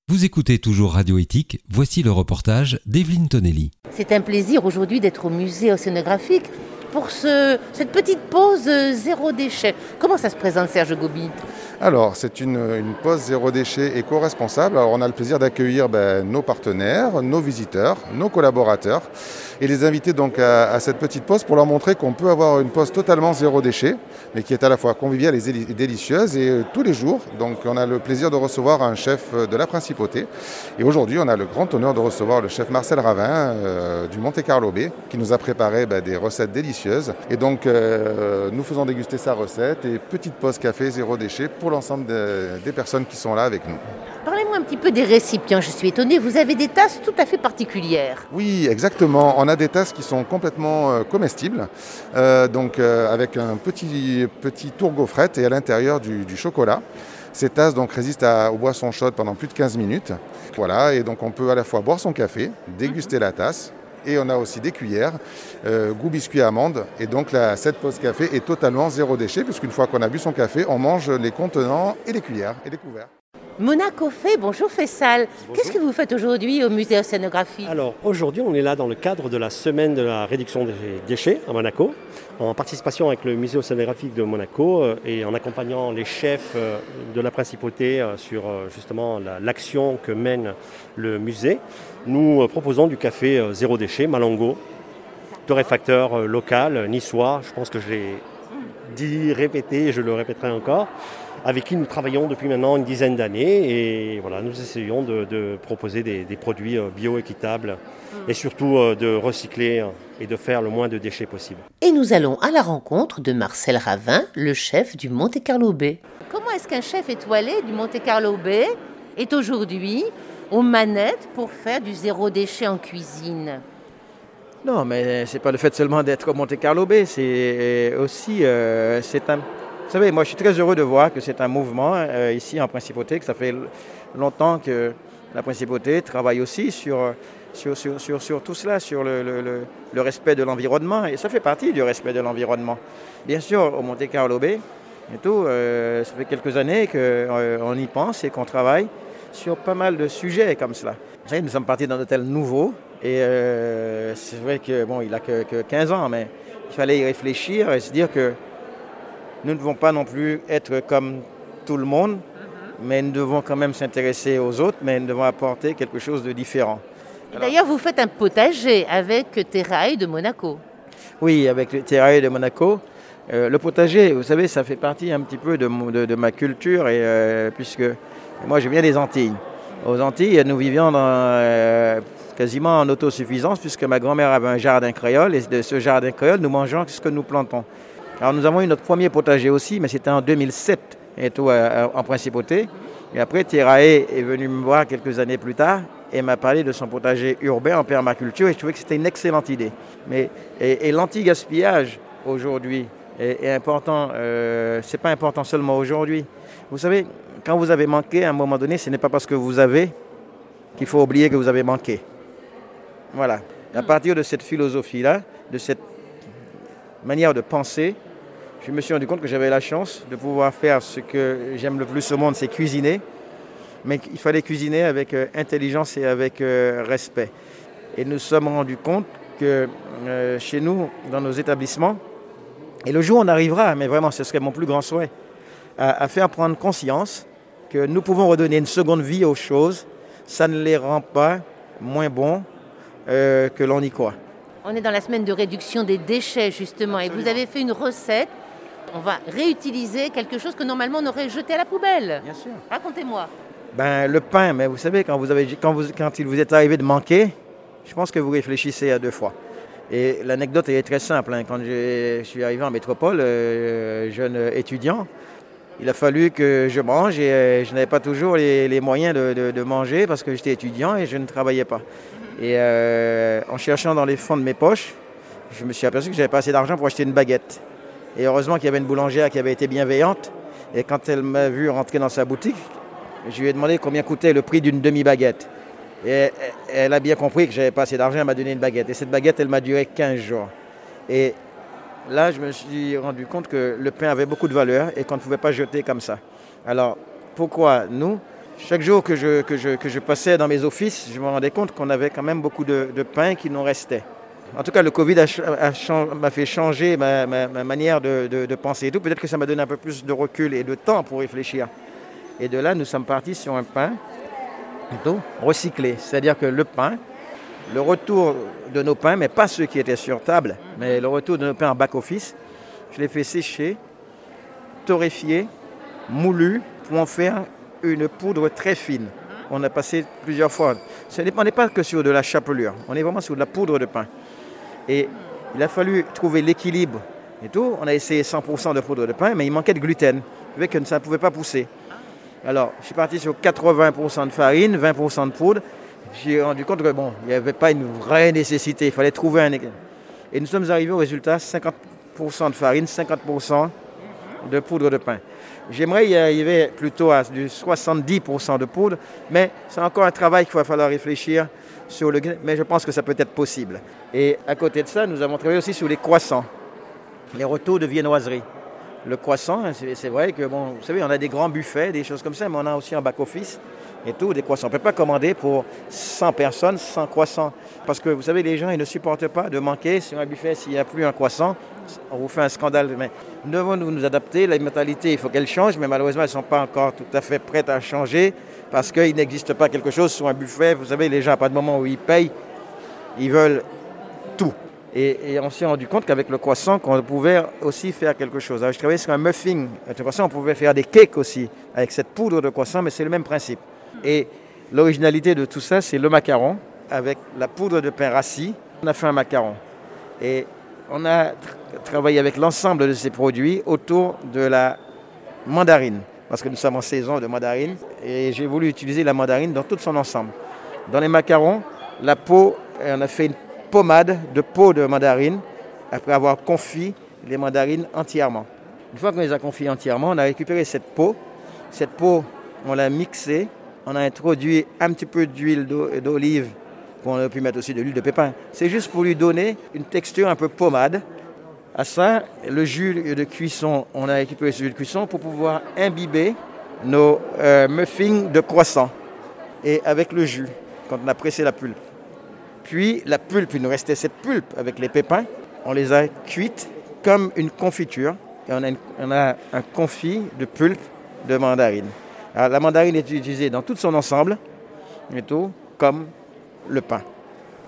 Vous écoutez toujours Radio Éthique, voici le reportage d'Evelyne Tonelli. C'est un plaisir aujourd'hui d'être au musée océanographique pour cette petite pause zéro déchet. Comment ça se présente, Serge Gobi ? Alors, c'est une pause zéro déchet éco-responsable. Alors, on a le plaisir d'accueillir nos partenaires, nos visiteurs, nos collaborateurs et les inviter donc à cette petite pause pour leur montrer qu'on peut avoir une pause totalement zéro déchet, mais qui est à la fois conviviale et délicieuse. Et tous les jours, donc, on a le plaisir de recevoir un chef de la Principauté. Et aujourd'hui, on a le grand honneur de recevoir le chef Marcel Ravin du Monte Carlo Bay, qui nous a préparé des recettes délicieuses. Et donc, nous faisons déguster sa recette et petite pause café zéro déchet pour l'ensemble des personnes qui sont là avec nous. Parlez-moi un petit peu des récipients, je suis étonnée, vous avez des tasses tout à fait particulières. Oui, exactement, on a des tasses qui sont complètement comestibles, avec un petit tour gaufrette et à l'intérieur du chocolat. Ces tasses donc résistent aux boissons chaudes pendant plus de 15 minutes. Voilà, et donc on peut à la fois boire son café, déguster la tasse. Et on a aussi des cuillères, goût biscuit amande. Et donc cette pause café est totalement zéro déchet, puisqu'une fois qu'on a bu son café, on mange les contenants et les cuillères et les couverts. Mona Coffey, bonjour Fessal. Bonjour. Qu'est-ce que vous faites aujourd'hui au musée océanographique ? Alors aujourd'hui, on est là dans le cadre de la semaine de la réduction des déchets à Monaco, en participation avec le musée océanographique de Monaco et en accompagnant les chefs de la Principauté sur justement l'action que mène le musée. Nous proposons du café zéro déchet, Malango, torréfacteur local, niçois. Je pense que je l'ai dit, répété, et je le répéterai encore, avec qui nous travaillons depuis maintenant une dizaine d'années. Et voilà, nous essayons de proposer des produits bio-équitables et surtout de recycler et de faire le moins de déchets possible. Et nous allons à la rencontre de Marcel Ravin, le chef du Monte Carlo Bay. Comment est-ce qu'un chef étoilé du Monte Carlo Bay est aujourd'hui aux manettes pour faire du zéro déchet en cuisine ? Non, mais c'est pas le fait seulement d'être au Monte Carlo Bay, c'est aussi... Vous savez, moi je suis très heureux de voir que c'est un mouvement ici en Principauté, que ça fait longtemps que la Principauté travaille aussi sur tout cela, sur le respect de l'environnement, et ça fait partie du respect de l'environnement. Bien sûr, au Monte Carlo Bay, et tout, ça fait quelques années qu'on y pense et qu'on travaille sur pas mal de sujets comme cela. Vous savez, nous sommes partis d'un hôtel nouveau, et c'est vrai que il n'a que 15 ans, mais il fallait y réfléchir et se dire que nous ne devons pas non plus être comme tout le monde, mais nous devons quand même s'intéresser aux autres, mais nous devons apporter quelque chose de différent. D'ailleurs, vous faites un potager avec Terrae de Monaco. Oui, avec le Terrae de Monaco. Le potager, vous savez, ça fait partie un petit peu de ma culture, puisque moi je viens des Antilles. Aux Antilles, nous vivions quasiment en autosuffisance, puisque ma grand-mère avait un jardin créole, et de ce jardin créole, nous mangeons ce que nous plantons. Alors nous avons eu notre premier potager aussi, mais c'était en 2007, et tout en Principauté. Et après, Terrae est venu me voir quelques années plus tard et m'a parlé de son potager urbain en permaculture, et je trouvais que c'était une excellente idée. Et l'anti-gaspillage aujourd'hui est important, c'est pas important seulement aujourd'hui. Vous savez, quand vous avez manqué, à un moment donné, ce n'est pas parce que vous avez qu'il faut oublier que vous avez manqué. Voilà. À partir de cette philosophie-là, de cette manière de penser, je me suis rendu compte que j'avais la chance de pouvoir faire ce que j'aime le plus au monde, c'est cuisiner. Mais il fallait cuisiner avec intelligence et avec respect. Et nous nous sommes rendus compte que chez nous, dans nos établissements, et le jour où on arrivera, mais vraiment ce serait mon plus grand souhait, à faire prendre conscience que nous pouvons redonner une seconde vie aux choses, ça ne les rend pas moins bons que l'on y croit. On est dans la semaine de réduction des déchets, justement, et vous avez fait une recette. On va réutiliser quelque chose que normalement on aurait jeté à la poubelle. Bien sûr. Racontez-moi. Le pain, mais vous savez, quand il vous est arrivé de manquer, je pense que vous réfléchissez à deux fois. Et l'anecdote est très simple. Quand je suis arrivé en métropole, jeune étudiant, il a fallu que je mange et je n'avais pas toujours les moyens de manger parce que j'étais étudiant et je ne travaillais pas. Et en cherchant dans les fonds de mes poches, je me suis aperçu que je n'avais pas assez d'argent pour acheter une baguette. Et heureusement qu'il y avait une boulangère qui avait été bienveillante. Et quand elle m'a vu rentrer dans sa boutique, je lui ai demandé combien coûtait le prix d'une demi-baguette. Et elle a bien compris que je n'avais pas assez d'argent, elle m'a donné une baguette. Et cette baguette, elle m'a duré 15 jours. Et là, je me suis rendu compte que le pain avait beaucoup de valeur et qu'on ne pouvait pas jeter comme ça. Alors, pourquoi nous ? chaque jour que je passais dans mes offices, je me rendais compte qu'on avait quand même beaucoup de pain qui nous restait. En tout cas, le Covid m'a fait changer ma manière de penser et tout. Peut-être que ça m'a donné un peu plus de recul et de temps pour réfléchir. Et de là, nous sommes partis sur un pain plutôt recyclé. C'est-à-dire que le pain, le retour de nos pains, mais pas ceux qui étaient sur table, mais le retour de nos pains en back-office, je les fais sécher, torréfier, moulu, pour en faire une poudre très fine. On a passé plusieurs fois. On n'est pas que sur de la chapelure, on est vraiment sur de la poudre de pain. Et il a fallu trouver l'équilibre et tout. On a essayé 100% de poudre de pain, mais il manquait de gluten, avec que ça ne pouvait pas pousser. Alors, je suis parti sur 80% de farine, 20% de poudre. J'ai rendu compte que il n'y avait pas une vraie nécessité. Il fallait trouver un équilibre. Et nous sommes arrivés au résultat 50% de farine, 50% de poudre de pain. J'aimerais y arriver plutôt à du 70% de poudre, mais c'est encore un travail qu'il va falloir réfléchir sur mais je pense que ça peut être possible. Et à côté de ça, nous avons travaillé aussi sur les croissants, les retours de viennoiserie. Le croissant, c'est vrai que, vous savez, on a des grands buffets, des choses comme ça, mais on a aussi un back-office et tout, des croissants. On ne peut pas commander pour 100 personnes, 100 croissants. Parce que, vous savez, les gens, ils ne supportent pas de manquer sur un buffet s'il n'y a plus un croissant. On vous fait un scandale. Mais nous devons nous adapter. La mentalité, il faut qu'elle change, mais malheureusement, elles ne sont pas encore tout à fait prêtes à changer parce qu'il n'existe pas quelque chose sur un buffet. Vous savez, les gens, à partir du moment où ils payent, ils veulent tout. Et on s'est rendu compte qu'avec le croissant, qu'on pouvait aussi faire quelque chose. Alors, je travaillais sur un muffin. De toute façon, on pouvait faire des cakes aussi avec cette poudre de croissant, mais c'est le même principe. Et l'originalité de tout ça, c'est le macaron avec la poudre de pain rassis. On a fait un macaron. Et on a travaillé avec l'ensemble de ces produits autour de la mandarine, parce que nous sommes en saison de mandarine. Et j'ai voulu utiliser la mandarine dans tout son ensemble. Dans les macarons, la peau, on a fait une pommade de peau de mandarine après avoir confit les mandarines entièrement. Une fois qu'on les a confiées entièrement, on a récupéré cette peau. Cette peau, on l'a mixée. On a introduit un petit peu d'huile d'olive. On a pu mettre aussi de l'huile de pépin. C'est juste pour lui donner une texture un peu pommade. À ça, le jus de cuisson, on a récupéré ce jus de cuisson pour pouvoir imbiber nos muffins de croissant. Et avec le jus, quand on a pressé la pulpe. Puis la pulpe, il nous restait cette pulpe avec les pépins. On les a cuites comme une confiture. Et on a un confit de pulpe de mandarine. Alors, la mandarine est utilisée dans tout son ensemble, et tout, comme le pain.